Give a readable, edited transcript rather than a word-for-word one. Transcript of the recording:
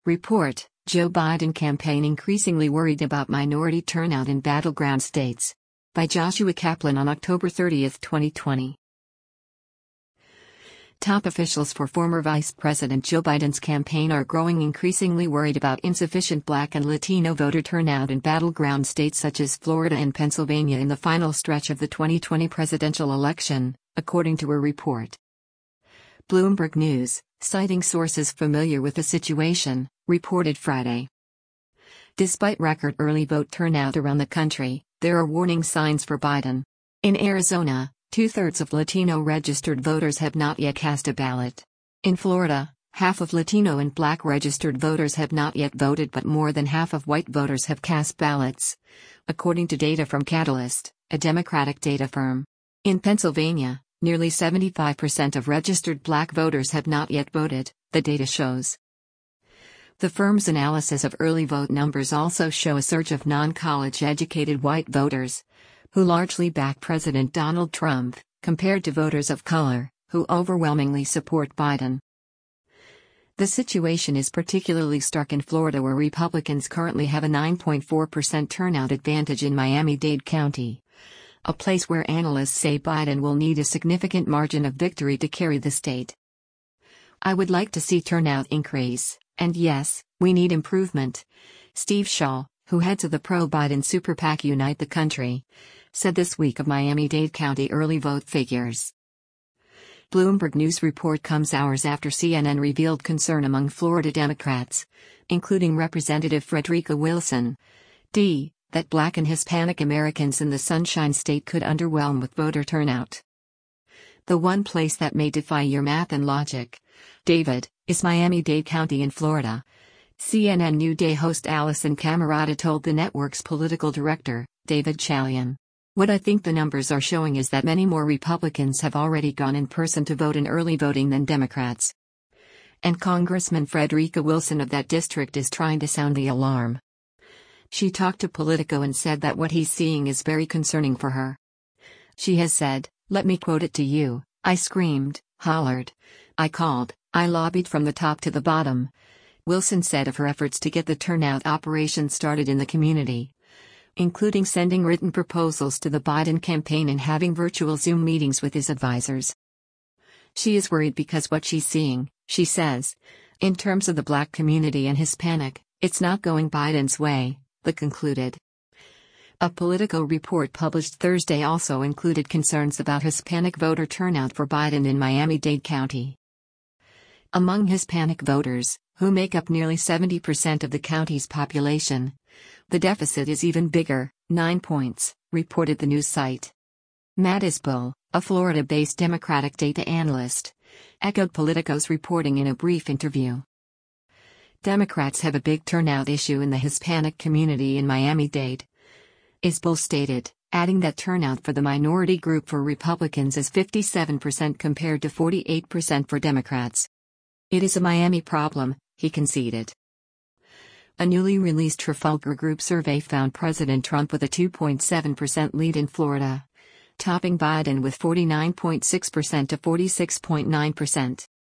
Report: Joe Biden campaign increasingly worried about minority turnout in battleground states. By Joshua Kaplan on October 30, 2020. Top officials for former Vice President Joe Biden's campaign are growing increasingly worried about insufficient Black and Latino voter turnout in battleground states such as Florida and Pennsylvania in the final stretch of the 2020 presidential election, according to a report. Bloomberg News, citing sources familiar with the situation, reported Friday. Despite record early vote turnout around the country, there are warning signs for Biden. In Arizona, 2/3 of Latino registered voters have not yet cast a ballot. In Florida, half of Latino and Black registered voters have not yet voted, but more than half of white voters have cast ballots, according to data from Catalyst, a Democratic data firm. In Pennsylvania, nearly 75% of registered Black voters have not yet voted, the data shows. The firm's analysis of early vote numbers also show a surge of non-college educated white voters, who largely back President Donald Trump, compared to voters of color, who overwhelmingly support Biden. The situation is particularly stark in Florida, where Republicans currently have a 9.4% turnout advantage in Miami-Dade County, a place where analysts say Biden will need a significant margin of victory to carry the state. "I would like to see turnout increase, and yes, we need improvement," Steve Shaw, who heads of the pro-Biden super PAC Unite the Country, said this week of Miami-Dade County early vote figures. Bloomberg News report comes hours after CNN revealed concern among Florida Democrats, including Representative Frederica Wilson, D., that Black and Hispanic Americans in the Sunshine State could underwhelm with voter turnout. "The one place that may defy your math and logic, David, is Miami-Dade County in Florida," CNN New Day host Allison Camerata told the network's political director, David Chalian. "What I think the numbers are showing is that many more Republicans have already gone in person to vote in early voting than Democrats. And Congressman Frederica Wilson of that district is trying to sound the alarm." She talked to Politico and said that what he's seeing is very concerning for her. She has said, "Let me quote it to you: I screamed, hollered, I called, I lobbied from the top to the bottom," Wilson said of her efforts to get the turnout operation started in the community, including sending written proposals to the Biden campaign and having virtual Zoom meetings with his advisors. She is worried because what she's seeing, she says, in terms of the Black community and Hispanic, it's not going Biden's way, the concluded. A Politico report published Thursday also included concerns about Hispanic voter turnout for Biden in Miami-Dade County. Among Hispanic voters, who make up nearly 70% of the county's population, the deficit is even bigger, 9 points, reported the news site. Matt Isbell, a Florida-based Democratic data analyst, echoed Politico's reporting in a brief interview. "Democrats have a big turnout issue in the Hispanic community in Miami-Dade," Isbell stated, adding that turnout for the minority group for Republicans is 57% compared to 48% for Democrats. "It is a Miami problem," he conceded. A newly released Trafalgar Group survey found President Trump with a 2.7% lead in Florida, topping Biden with 49.6% to 46.9%.